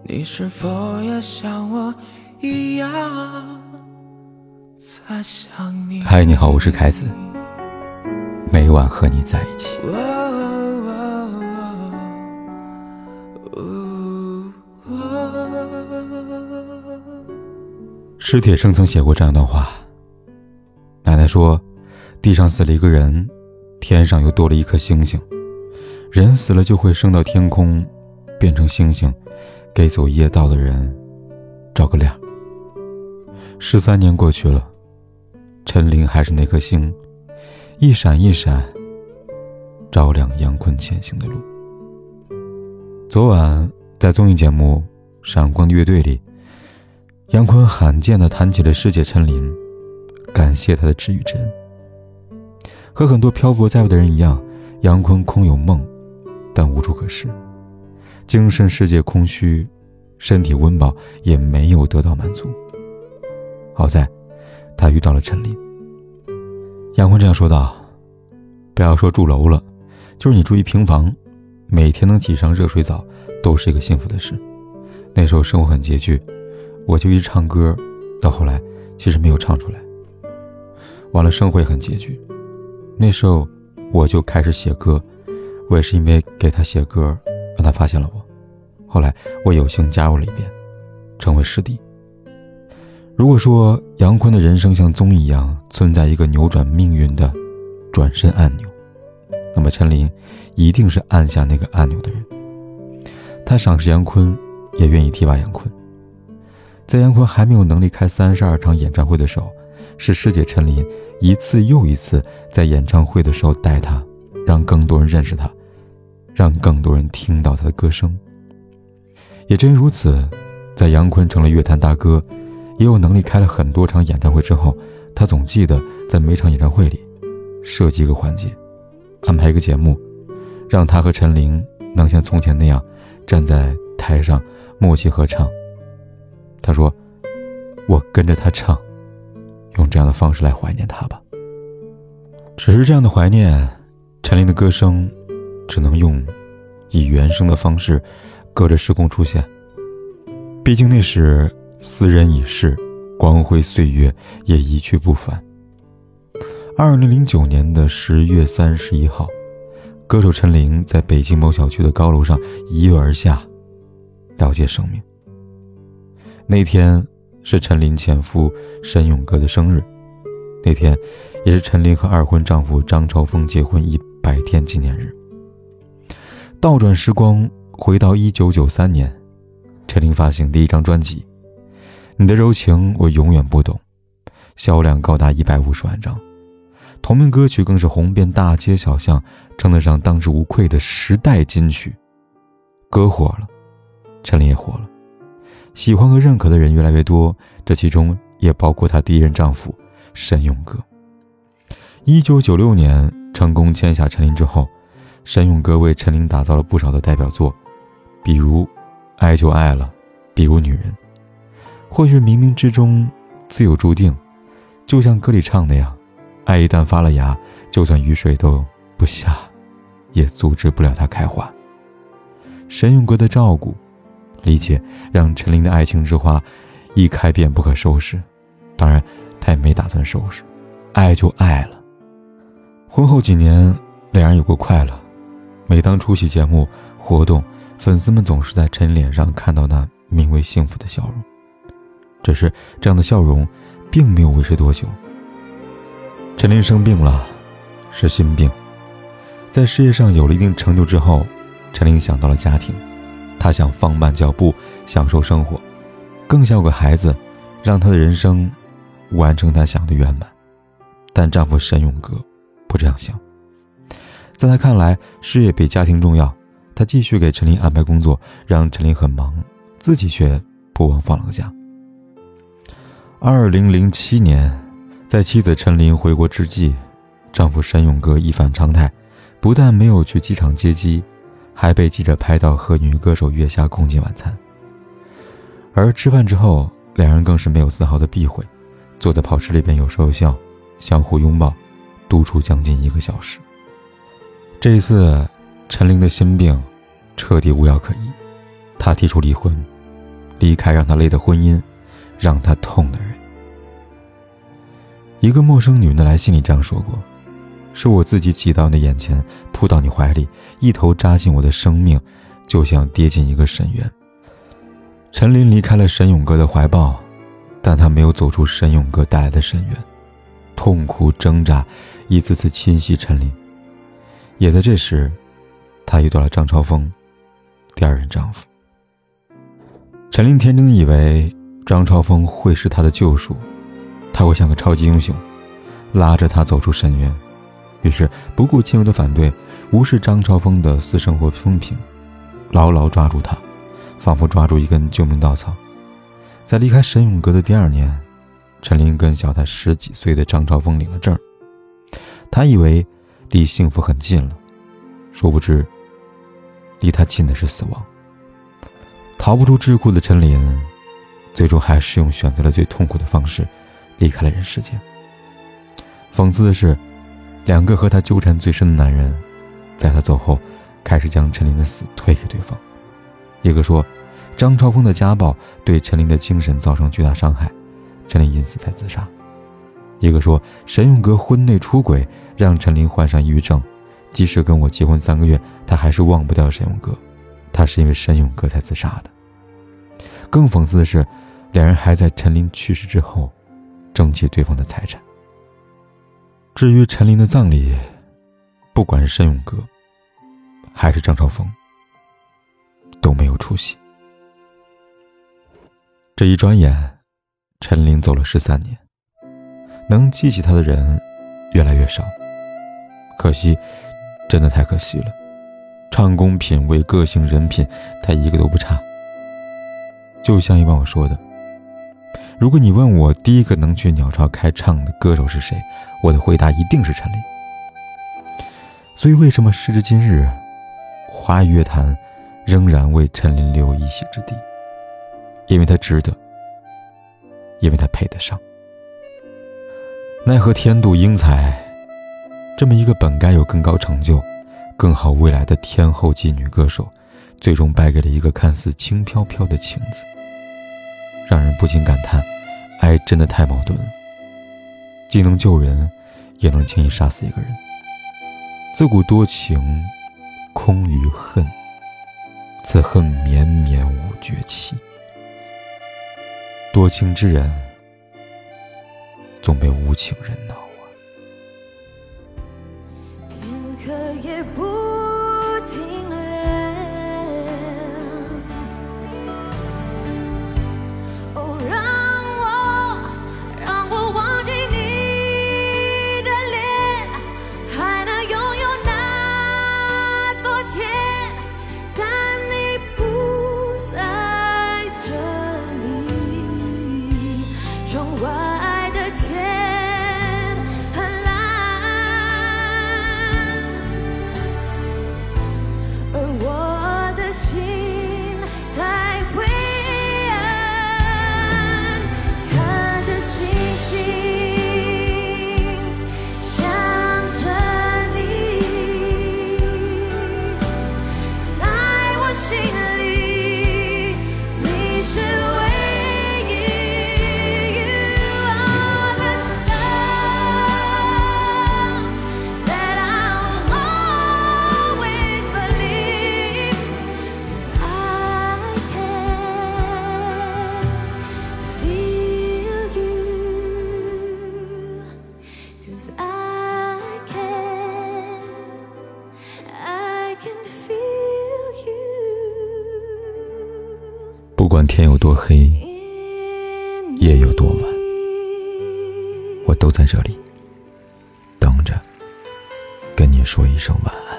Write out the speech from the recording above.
你是否也像我一样在想你？ 嗨，你好，我是凯子，每晚和你在一起。史铁生曾写过这样一段话，奶奶说，地上死了一个人，天上又多了一颗星星，人死了就会升到天空，变成星星，给走夜道的人照个亮。13年过去了，陈琳还是那颗星，一闪一闪照亮杨坤前行的路。昨晚在综艺节目《闪光的乐队》里，杨坤罕见地谈起了师姐陈琳，感谢她的知遇之恩。和很多漂泊在外的人一样，杨坤空有梦，但无处可施，精神世界空虚，身体温饱也没有得到满足。好在他遇到了陈琳。杨坤这样说道，不要说住楼了，就是你住一平房，每天能挤上热水澡都是一个幸福的事。那时候生活很拮据，我就一直唱歌，到后来其实没有唱出来。完了，生活也很拮据，那时候我就开始写歌，我也是因为给他写歌让他发现了我，后来我有幸加入了一遍，成为师弟。如果说杨坤的人生像综艺一样存在一个扭转命运的转身按钮，那么陈琳一定是按下那个按钮的人。他赏识杨坤，也愿意提拔杨坤。在杨坤还没有能力开32场演唱会的时候，是师姐陈琳一次又一次在演唱会的时候带他，让更多人认识他，让更多人听到他的歌声。也正如此，在杨坤成了乐坛大哥，也有能力开了很多场演唱会之后，他总记得在每场演唱会里设计一个环节，安排一个节目，让他和陈琳能像从前那样站在台上默契合唱。他说，我跟着他唱，用这样的方式来怀念他吧。只是这样的怀念，陈琳的歌声只能用以原声的方式隔着时空出现，毕竟那时斯人已逝，光辉岁月也一去不返。2009年的10月31号，歌手陈琳在北京某小区的高楼上一跃而下，了结生命。那天是陈琳前夫申勇哥的生日，那天也是陈琳和二婚丈夫张超峰结婚100天纪念日。倒转时光，回到1993年，陈琳发行第一张专辑《你的柔情我永远不懂》，销量高达150万张，同名歌曲更是红遍大街小巷，称得上当之无愧的时代金曲。歌火了，陈琳也火了，喜欢和认可的人越来越多，这其中也包括她第一任丈夫申勇哥。1996年成功签下陈琳之后，申勇哥为陈琳打造了不少的代表作，比如《爱就爱了》，比如《女人》。或许冥冥之中自有注定，就像歌里唱那样，爱一旦发了芽，就算雨水都不下，也阻止不了它开花。申勇哥的照顾理解，让陈琳的爱情之花一开便不可收拾，当然他也没打算收拾，爱就爱了。婚后几年，两人有过快乐，每当出席节目活动，粉丝们总是在陈琳脸上看到那名为幸福的笑容。只是这样的笑容并没有维持多久，陈琳生病了，是心病。在事业上有了一定成就之后，陈琳想到了家庭，她想放慢脚步，享受生活，更想有个孩子，让她的人生完成她想的圆满。但丈夫申勇哥不这样想，在他看来，事业比家庭重要，他继续给陈琳安排工作，让陈琳很忙，自己却不忘放了个假。2007年，在妻子陈琳回国之际，丈夫申勇哥一反常态，不但没有去机场接机，还被记者拍到和女歌手月下共进晚餐。而吃饭之后，两人更是没有丝毫的避讳，坐在跑车里边有说有笑，相互拥抱，独处将近1个小时。这一次陈琳的心病彻底无药可医，她提出离婚， 离开让他累的婚姻，让他痛的人。一个陌生女人的来信里这样说过，是我自己挤到你的眼前，扑到你怀里，一头扎进我的生命，就像跌进一个深渊。陈琳离开了沈永哥的怀抱，但他没有走出沈永哥带来的深渊，痛苦挣扎一次次侵袭陈琳。也在这时，她遇到了张超峰，第二任丈夫。陈琳天真的以为张超峰会是她的救赎，他会像个超级英雄，拉着她走出深渊。于是不顾亲友的反对，无视张超峰的私生活风评，牢牢抓住他，仿佛抓住一根救命稻草。在离开沈永阁的第2年，陈琳跟小他10几岁的张超峰领了证。他以为离幸福很近了，殊不知离他近的是死亡。逃不出桎梏的陈琳，最终还是选择了最痛苦的方式离开了人世间。讽刺的是，2个和他纠缠最深的男人，在他走后开始将陈琳的死推给对方。一个说张超峰的家暴对陈琳的精神造成巨大伤害，陈琳因此才自杀。一个说沈永阁婚内出轨让陈琳患上抑郁症，即使跟我结婚3个月，他还是忘不掉沈永阁，他是因为沈永阁才自杀的。更讽刺的是，2人还在陈琳去世之后争取对方的财产。至于陈琳的葬礼，不管是沈永阁还是张超峰都没有出席。这一转眼，陈琳走了13年，能记起她的人越来越少，可惜，真的太可惜了。唱功、品味、个性、人品，她一个都不差。就像一晚我说的，如果你问我第一个能去鸟巢开唱的歌手是谁，我的回答一定是陈琳。所以为什么时至今日，华语乐坛仍然为陈琳留一席之地？因为她值得，因为她配得上。奈何天妒英才，这么一个本该有更高成就、更好未来的天后级女歌手，最终败给了一个看似轻飘飘的情字，让人不禁感叹，爱真的太矛盾了，既能救人，也能轻易杀死一个人。自古多情空余恨，此恨绵绵无绝期。多情之人总被无情人恼啊。 片刻也不停留，哦，让我忘记你的脸，还能拥有那昨天，但你不在这里，窗外的天很蓝，而我的心太灰暗，看着星星想着你，在我心里你是唯一。 You are the sun that I'll always believe, 'cause I can feel you, 'cause I can feel you. 不管天有多黑，夜有多晚，我都在这里等着跟你说一声晚安。